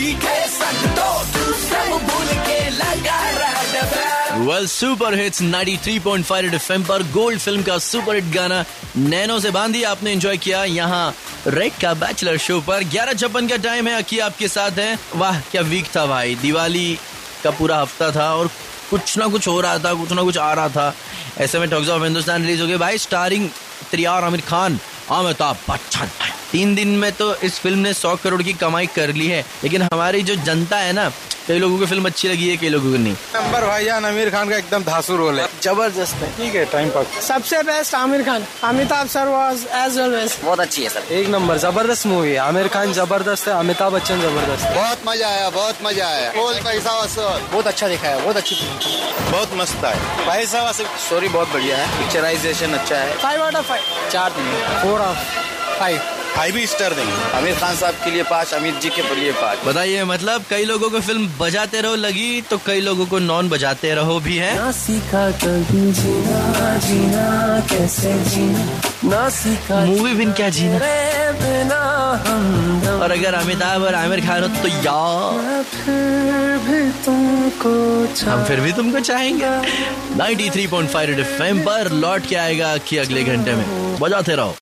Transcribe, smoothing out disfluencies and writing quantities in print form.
Well super hits 93.5 Red FM पर Gold film का super hit गाना नैनो से बांधी आपने एंजॉय किया यहाँ रेड का बैचलर शो पर। 11:56 का टाइम है, अकी आपके साथ है। वाह क्या वीक था भाई, दिवाली का पूरा हफ्ता था और कुछ ना कुछ हो रहा था, कुछ ना कुछ आ रहा था। ऐसे में ठग्स ऑफ हिंदुस्तान रिलीज हो गई भाई, स्टारिंग त्रियार आमिर खान, अमिताभ बच्चन। 3 दिन में तो इस फिल्म ने 100 करोड़ की कमाई कर ली है। लेकिन हमारी जो जनता है ना, कई लोगों को फिल्म अच्छी लगी है, कई लोगों को नहीं। नंबर भाईजान आमिर खान का एकदम धांसू रोल है, जबरदस्त है। ठीक है, टाइम पास। सबसे best Aamir Khan, Amitabh sir was as always बहुत अच्छी है सर, एक नंबर जबरदस्त मूवी है। आमिर खान जबरदस्त है, अमिताभ बच्चन जबरदस्त है। बहुत मजा आया, बहुत मजा आया। बोल पैसा वसूल, बहुत अच्छा दिखा है, बहुत अच्छी बहुत मस्त है। पैसा वसूल, स्टोरी बहुत बढ़िया है, पिक्चराइजेशन अच्छा है। 5 out of 5, 4 देंगे, 4 out of 5, 5 स्टार देंगे। आमिर खान साहब के लिए 5, अमित जी के लिए 5। बताइए, मतलब कई लोगों को फिल्म बजाते रहो लगी तो कई लोगों को नॉन बजाते रहो भी है। ना सीखा कभी जीना, जीना कैसे जीना, ना सीखा मूवी बिन क्या जीना। बिना हमदम, और अगर अमिताभ और आमिर खान हो तो यार फिर भी तुमको हम फिर भी तुमको चाहेंगे। 93.5 रेड एफएम पर लौट के आएगा कि अगले घंटे में बजाते रहो।